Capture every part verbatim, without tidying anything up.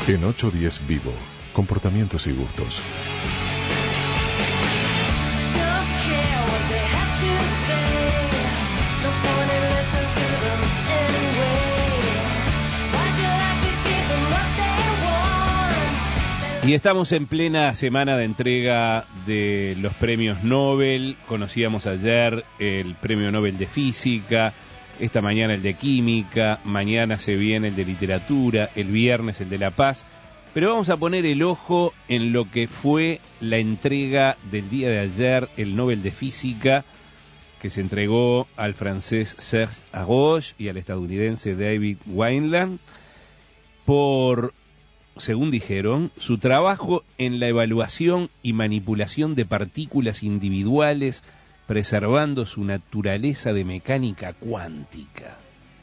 En ocho diez Vivo, comportamientos y gustos. Y estamos en plena semana de entrega de los premios Nobel. Conocíamos ayer el premio Nobel de Física, esta mañana el de Química, mañana se viene el de Literatura, el viernes el de La Paz. Pero vamos a poner el ojo en lo que fue la entrega del día de ayer, el Nobel de Física, que se entregó al francés Serge Haroche y al estadounidense David Wineland por, según dijeron, su trabajo en la evaluación y manipulación de partículas individuales, preservando su naturaleza de mecánica cuántica.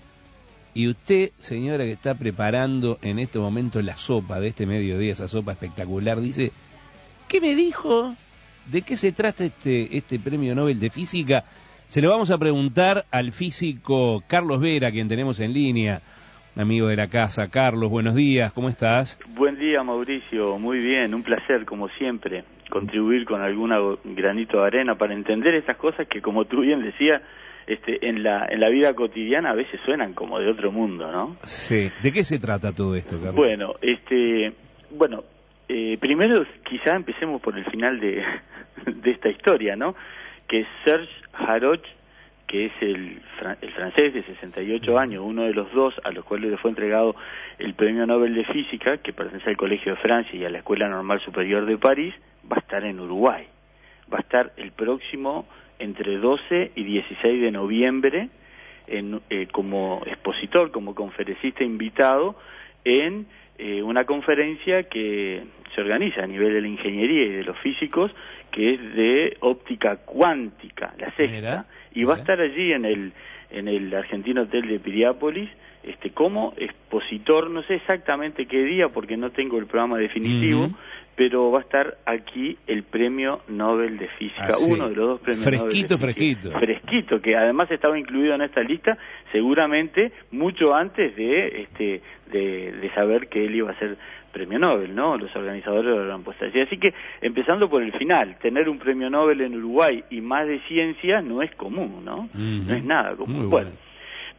Y usted, señora, que está preparando en este momento la sopa de este mediodía, esa sopa espectacular, dice, ¿qué me dijo? ¿De qué se trata este, este premio Nobel de Física? Se lo vamos a preguntar al físico Carlos Vera, quien tenemos en línea, un amigo de la casa. Carlos, buenos días, ¿cómo estás? Buen día, Mauricio, muy bien, un placer, como siempre, contribuir con algún granito de arena para entender esas cosas que, como tú bien decías, Este, en la en la vida cotidiana a veces suenan como de otro mundo, ¿no? Sí. ¿De qué se trata todo esto, Carlos? Bueno, este, bueno, eh, primero quizá empecemos por el final de, de esta historia, ¿no? Que Serge Haroche, que es el, el francés de sesenta y ocho años, uno de los dos a los cuales le fue entregado el Premio Nobel de Física, que pertenece al Colegio de Francia y a la Escuela Normal Superior de París, va a estar en Uruguay. Va a estar el próximo entre doce y dieciséis de noviembre en, eh, como expositor, como conferencista invitado en eh, una conferencia que se organiza a nivel de la ingeniería y de los físicos, que es de óptica cuántica, la sexta, mira, y va mira. a estar allí en el en el argentino hotel de Piriápolis, este como expositor, no sé exactamente qué día porque no tengo el programa definitivo, uh-huh. pero va a estar aquí el premio Nobel de Física, ah, sí. uno de los dos premios fresquito, Nobel de Física. Fresquito, fresquito, que además estaba incluido en esta lista, seguramente mucho antes de este de, de saber que él iba a ser premio Nobel, ¿no? Los organizadores lo habrán puesto así. Así que, empezando por el final, tener un premio Nobel en Uruguay y más de ciencia no es común, ¿no? Uh-huh. No es nada común. Muy bueno. bueno.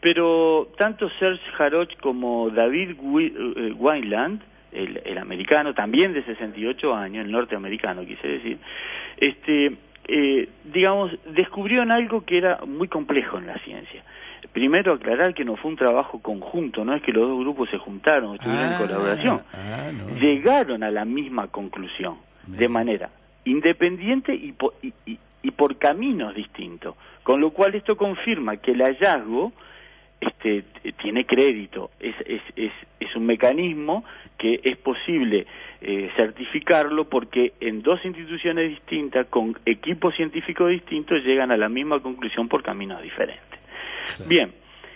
Pero tanto Serge Haroche como David Wineland, el, el americano, también de sesenta y ocho años, el norteamericano quise decir, este, eh, digamos, descubrieron algo que era muy complejo en la ciencia. Primero aclarar que no fue un trabajo conjunto, no es que los dos grupos se juntaron, estuvieron ah, en colaboración, ah, no. Llegaron a la misma conclusión, Bien. de manera independiente y por, y, y, y por caminos distintos, con lo cual esto confirma que el hallazgo este tiene crédito, es es es es un mecanismo que es posible eh, certificarlo porque en dos instituciones distintas con equipos científicos distintos llegan a la misma conclusión por caminos diferentes. Sí. Bien,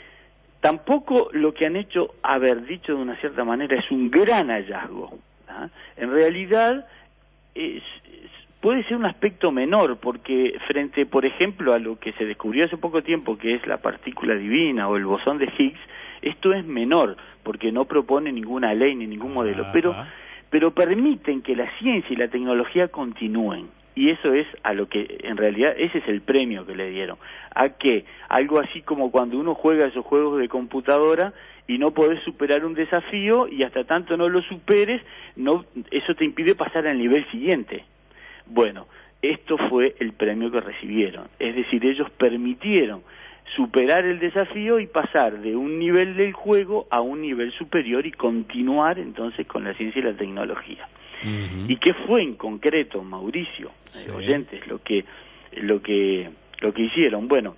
tampoco lo que han hecho haber dicho de una cierta manera es un gran hallazgo, ¿ah? En realidad es, es puede ser un aspecto menor, porque frente, por ejemplo, a lo que se descubrió hace poco tiempo, que es la partícula divina o el bosón de Higgs, esto es menor, porque no propone ninguna ley ni ningún modelo, pero, pero permiten que la ciencia y la tecnología continúen. Y eso es a lo que, en realidad, ese es el premio que le dieron. ¿A qué? Algo así como cuando uno juega esos juegos de computadora y no podés superar un desafío y hasta tanto no lo superes, no, eso te impide pasar al nivel siguiente. Bueno, esto fue el premio que recibieron, es decir, ellos permitieron superar el desafío y pasar de un nivel del juego a un nivel superior y continuar entonces con la ciencia y la tecnología. Uh-huh. ¿Y qué fue en concreto, Mauricio, sí. eh, oyentes, lo que, lo que, lo que hicieron? Bueno,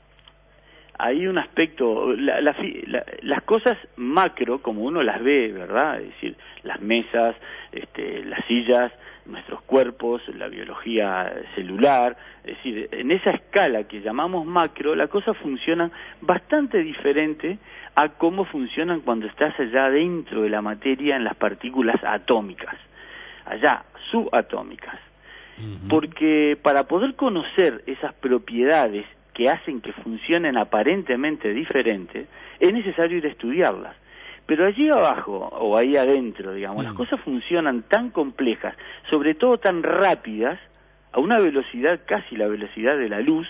hay un aspecto, la, la, la, las cosas macro, como uno las ve, ¿verdad? Es decir, las mesas, este, las sillas, nuestros cuerpos, la biología celular, es decir, en esa escala que llamamos macro, la cosa funciona bastante diferente a cómo funcionan cuando estás allá dentro de la materia en las partículas atómicas, allá, subatómicas. Uh-huh. Porque para poder conocer esas propiedades que hacen que funcionen aparentemente diferentes, es necesario ir a estudiarlas. Pero allí abajo, o ahí adentro, digamos, mm. las cosas funcionan tan complejas, sobre todo tan rápidas, a una velocidad casi la velocidad de la luz,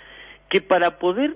que para poder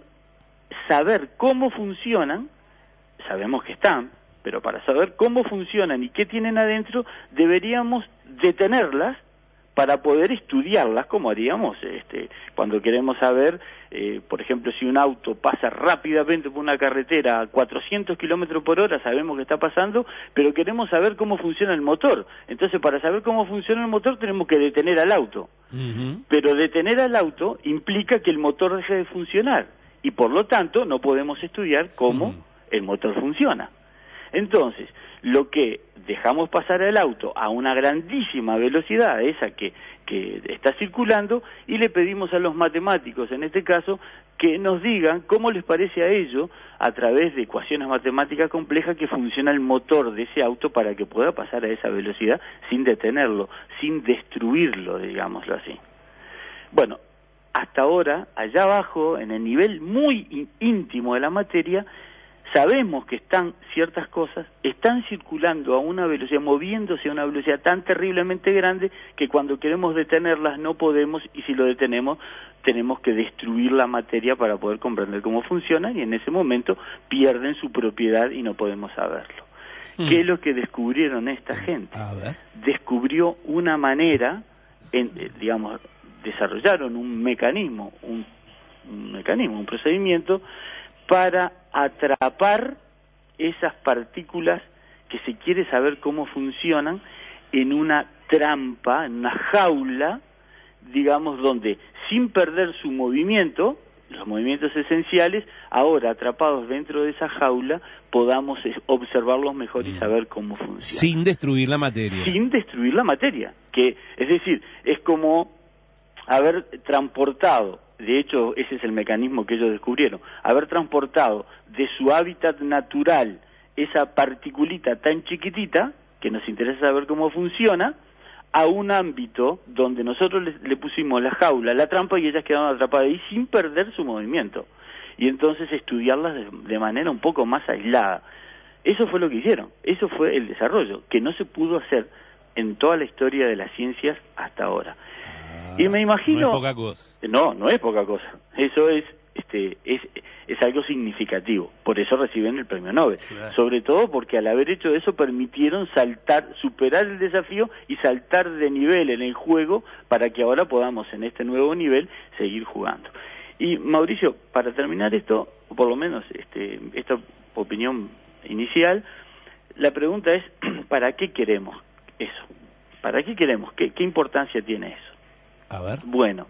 saber cómo funcionan, sabemos que están, pero para saber cómo funcionan y qué tienen adentro, deberíamos detenerlas para poder estudiarlas, como haríamos este, cuando queremos saber, eh, por ejemplo, si un auto pasa rápidamente por una carretera a cuatrocientos kilómetros por hora, sabemos que está pasando, pero queremos saber cómo funciona el motor. Entonces, para saber cómo funciona el motor, tenemos que detener al auto. Uh-huh. Pero detener al auto implica que el motor deje de funcionar, y por lo tanto no podemos estudiar cómo uh-huh. el motor funciona. Entonces, lo que dejamos pasar al auto a una grandísima velocidad, esa que, que está circulando, y le pedimos a los matemáticos, en este caso, que nos digan cómo les parece a ellos, a través de ecuaciones matemáticas complejas, que funciona el motor de ese auto para que pueda pasar a esa velocidad sin detenerlo, sin destruirlo, digámoslo así. Bueno, hasta ahora, allá abajo, en el nivel muy íntimo de la materia, sabemos que están ciertas cosas, están circulando a una velocidad, moviéndose a una velocidad tan terriblemente grande que cuando queremos detenerlas no podemos, y si lo detenemos tenemos que destruir la materia para poder comprender cómo funcionan, y en ese momento pierden su propiedad y no podemos saberlo. Hmm. ¿Qué es lo que descubrieron esta gente? A ver. Descubrió una manera, en, digamos, desarrollaron un mecanismo, un, un mecanismo, un procedimiento para atrapar esas partículas que se quiere saber cómo funcionan en una trampa, en una jaula, digamos, donde sin perder su movimiento, los movimientos esenciales, ahora atrapados dentro de esa jaula, podamos observarlos mejor y saber cómo funcionan. Sin destruir la materia. Sin destruir la materia, que es decir, es como haber transportado, de hecho ese es el mecanismo que ellos descubrieron, haber transportado de su hábitat natural esa particulita tan chiquitita, que nos interesa saber cómo funciona, a un ámbito donde nosotros le, le pusimos la jaula, la trampa, y ellas quedaron atrapadas ahí sin perder su movimiento, y entonces estudiarlas de, de manera un poco más aislada. Eso fue lo que hicieron, eso fue el desarrollo, que no se pudo hacer en toda la historia de las ciencias hasta ahora. Y me imagino... No es poca cosa. No, no es poca cosa. Eso es, este, es, es algo significativo. Por eso reciben el premio Nobel. Claro. Sobre todo porque al haber hecho eso permitieron saltar, superar el desafío y saltar de nivel en el juego para que ahora podamos en este nuevo nivel seguir jugando. Y Mauricio, para terminar esto, o por lo menos este, esta opinión inicial, la pregunta es, ¿para qué queremos eso? ¿Para qué queremos? ¿Qué, qué importancia tiene eso? A ver. Bueno,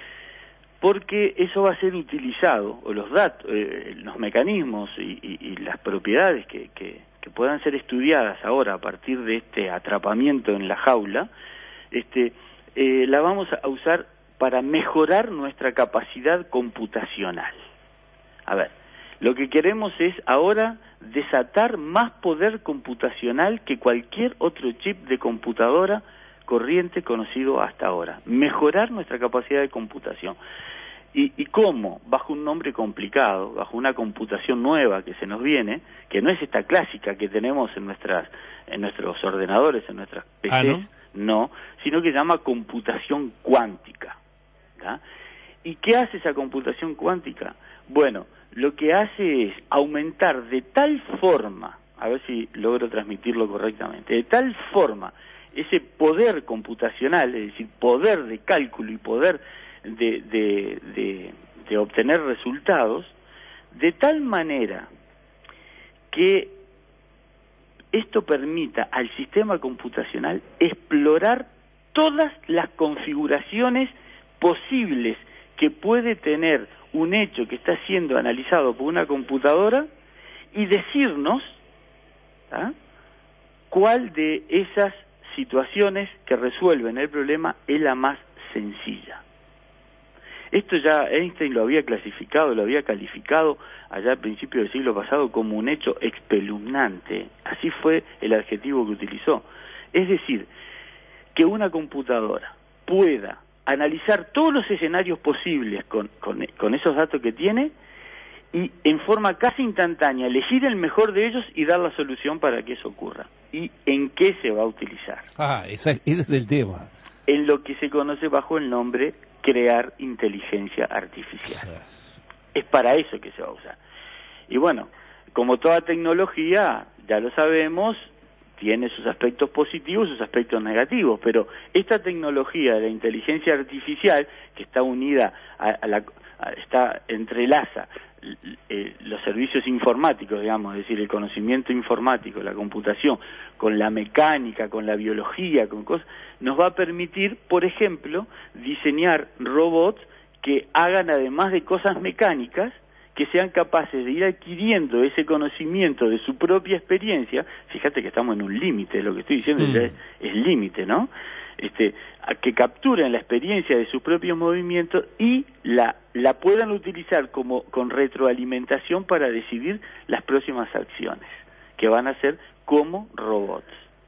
porque eso va a ser utilizado, o los datos, eh, los mecanismos y, y, y las propiedades que, que, que puedan ser estudiadas ahora a partir de este atrapamiento en la jaula, este, eh, la vamos a usar para mejorar nuestra capacidad computacional. A ver, lo que queremos es ahora desatar más poder computacional que cualquier otro chip de computadora corriente conocido hasta ahora, mejorar nuestra capacidad de computación. ¿Y, y cómo? Bajo un nombre complicado, bajo una computación nueva que se nos viene, que no es esta clásica que tenemos en nuestras en nuestros ordenadores, en nuestras P Cs, ¿Ah, no? no, sino que se llama computación cuántica. ¿tá? ¿Y qué hace esa computación cuántica? Bueno, lo que hace es aumentar de tal forma, a ver si logro transmitirlo correctamente, de tal forma ese poder computacional, es decir, poder de cálculo y poder de, de, de, de obtener resultados, de tal manera que esto permita al sistema computacional explorar todas las configuraciones posibles que puede tener un hecho que está siendo analizado por una computadora y decirnos ¿ah? cuál de esas situaciones que resuelven el problema es la más sencilla. Esto ya Einstein lo había clasificado, lo había calificado allá al principio del siglo pasado como un hecho espeluznante. Así fue el adjetivo que utilizó. Es decir, que una computadora pueda analizar todos los escenarios posibles con, con, con esos datos que tiene y en forma casi instantánea elegir el mejor de ellos y dar la solución para que eso ocurra. ¿Y en qué se va a utilizar? Ah, esa, ese es el tema. En lo que se conoce bajo el nombre crear inteligencia artificial. Es para eso que se va a usar. Y bueno, como toda tecnología, ya lo sabemos, tiene sus aspectos positivos, sus aspectos negativos, pero esta tecnología de la inteligencia artificial, que está unida a, a la, a, está entrelaza eh, los servicios informáticos, digamos, es decir, el conocimiento informático, la computación, con la mecánica, con la biología, con cosas, nos va a permitir, por ejemplo, diseñar robots que hagan, además de cosas mecánicas, que sean capaces de ir adquiriendo ese conocimiento de su propia experiencia. Fíjate que estamos en un límite, lo que estoy diciendo mm. ya es, es límite, ¿no? Este, a que capturen la experiencia de sus propios movimientos y la, la puedan utilizar como con retroalimentación para decidir las próximas acciones, que van a ser como robots.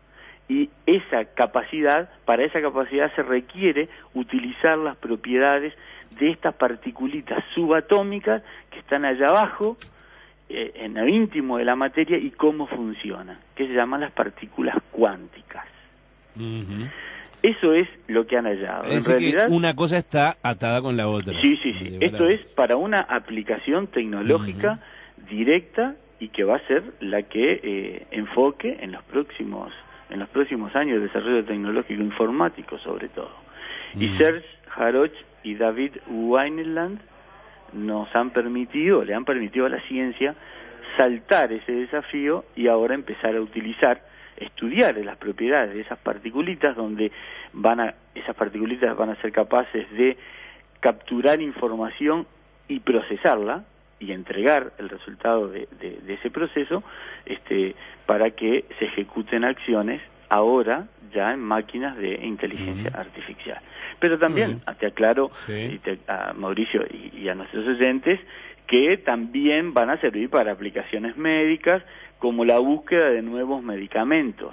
Y esa capacidad, para esa capacidad se requiere utilizar las propiedades de estas particulitas subatómicas que están allá abajo, eh, en lo íntimo de la materia, y cómo funcionan, que se llaman las partículas cuánticas. Uh-huh. Eso es lo que han hallado. Es en realidad, que una cosa está atada con la otra. Sí, sí, sí. Esto es para una aplicación tecnológica uh-huh. directa y que va a ser la que eh, enfoque en los próximos en los próximos años de desarrollo tecnológico informático, sobre todo. Uh-huh. Y Serge Haroch y David Wineland nos han permitido, le han permitido a la ciencia saltar ese desafío y ahora empezar a utilizar, estudiar las propiedades de esas particulitas, donde van a, esas particulitas van a ser capaces de capturar información y procesarla y entregar el resultado de, de, de ese proceso, este, para que se ejecuten acciones ahora ya en máquinas de inteligencia uh-huh. artificial. Pero también, uh-huh. te aclaro, sí. y te, a Mauricio y, y a nuestros oyentes, que también van a servir para aplicaciones médicas, como la búsqueda de nuevos medicamentos,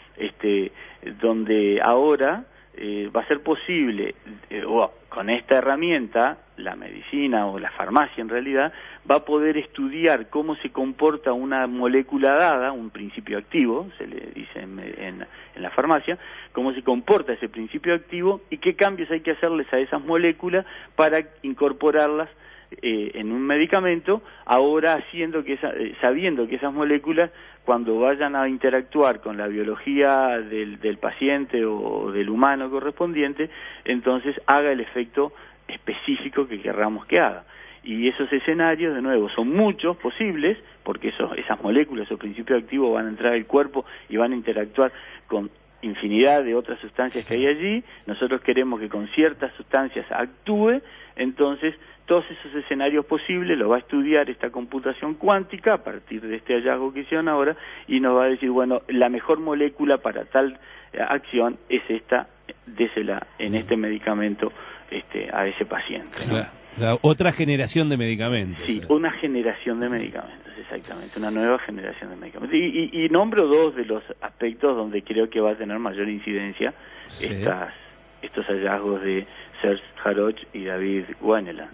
este, donde ahora eh, va a ser posible, eh, o con esta herramienta, la medicina o la farmacia en realidad, va a poder estudiar cómo se comporta una molécula dada, un principio activo, se le dice en, en, en la farmacia, cómo se comporta ese principio activo y qué cambios hay que hacerles a esas moléculas para incorporarlas eh, en un medicamento, ahora haciendo que esa, eh, sabiendo que esas moléculas, cuando vayan a interactuar con la biología del, del paciente o del humano correspondiente, entonces haga el efecto específico que querramos que haga. Y esos escenarios, de nuevo, son muchos posibles, porque esos, esas moléculas, esos principios activos van a entrar al cuerpo y van a interactuar con infinidad de otras sustancias que hay allí. Nosotros queremos que con ciertas sustancias actúe, entonces todos esos escenarios posibles los va a estudiar esta computación cuántica a partir de este hallazgo que hicieron ahora, y nos va a decir, bueno, la mejor molécula para tal eh, acción es esta, désela en este medicamento este, a ese paciente, ¿no? Claro. La otra generación de medicamentos. Sí, ¿verdad? Una generación de medicamentos, exactamente, una nueva generación de medicamentos. Y, y, y nombro dos de los aspectos donde creo que va a tener mayor incidencia sí. estas, estos hallazgos de Serge Haroch y David Wineland.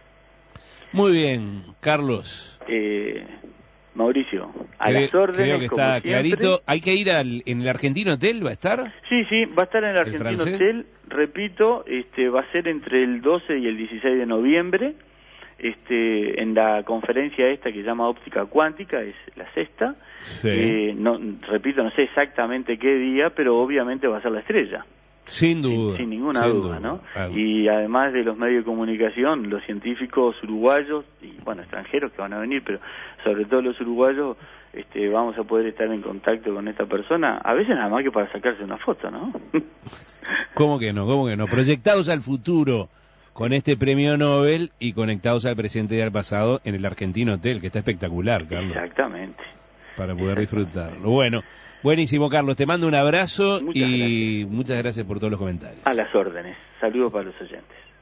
Muy bien, Carlos. Eh, Mauricio, a creo, las órdenes, creo que está como clarito. siempre. ¿Hay que ir al, en el Argentino Hotel? ¿Va a estar? Sí, sí, va a estar en el Argentino ¿El Hotel. Repito, este, va a ser entre el doce y el dieciséis de noviembre, este, en la conferencia esta que se llama Óptica Cuántica, es la sexta. Sí. Eh, no, repito, no sé exactamente qué día, pero obviamente va a ser la estrella. Sin duda. Sin, sin ninguna sin duda, duda, ¿no? Algo. Y además de los medios de comunicación, los científicos uruguayos, y bueno, extranjeros que van a venir, pero sobre todo los uruguayos, este, vamos a poder estar en contacto con esta persona, a veces nada más que para sacarse una foto, ¿no? ¿Cómo que no? ¿Cómo que no? Proyectados al futuro con este premio Nobel y conectados al presente y al pasado en el Argentino Hotel, que está espectacular, Carlos. Exactamente. Para poder disfrutarlo. Bueno, buenísimo, Carlos. Te mando un abrazo muchas y gracias. Muchas gracias por todos los comentarios. A las órdenes. Saludos para los oyentes.